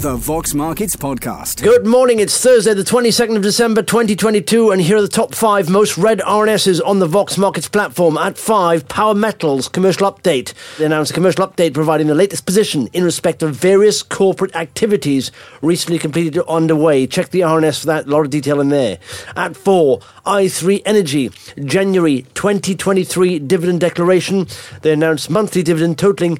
The Vox Markets Podcast. Good morning, it's Thursday the 22nd of December 2022 and here are the top 5 most read RNSs on the Vox Markets platform. At 5, Power Metals commercial update. They announced a commercial update providing the latest position in respect of various corporate activities recently completed or underway. Check the RNS for that, a lot of detail in there. At 4, i3 Energy, January 2023 dividend declaration. They announced monthly dividend totaling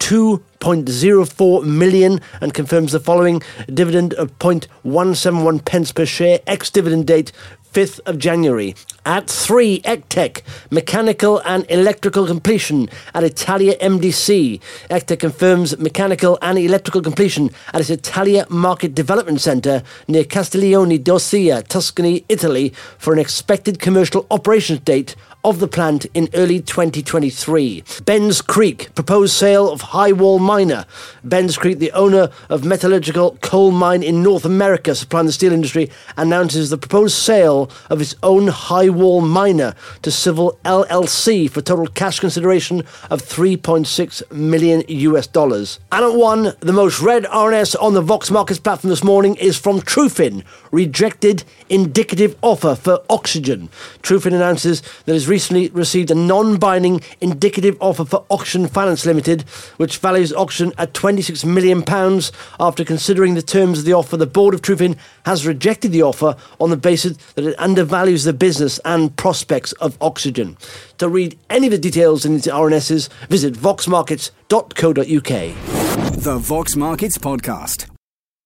2.04 million and confirms the following dividend of 0.171 pence per share, ex-dividend date 5th of January. At 3, ECTEC, mechanical and electrical completion at Italia MDC. ECTEC confirms mechanical and electrical completion at its Italia Market Development Centre near Castiglione d'Ossia, Tuscany, Italy, for an expected commercial operations date of the plant in early 2023. Benz Creek, proposed sale of Highwall Miner. Benz Creek, the owner of metallurgical coal mine in North America supplying the steel industry, announces the proposed sale of its own Highwall Miner to Civil LLC for total cash consideration of $3.6 million. And at 1, the most read RNS on the Vox Markets platform this morning is from Trufin, rejected indicative offer for Oxygen. Trufin announces that it has recently received a non-binding indicative offer for Oxygen Finance Limited, which values Oxygen at £26 million. After considering the terms of the offer, the board of Trufin has rejected the offer on the basis that it undervalues the business and prospects of Oxygen. To read any of the details in these RNSs, visit voxmarkets.co.uk. The Vox Markets Podcast.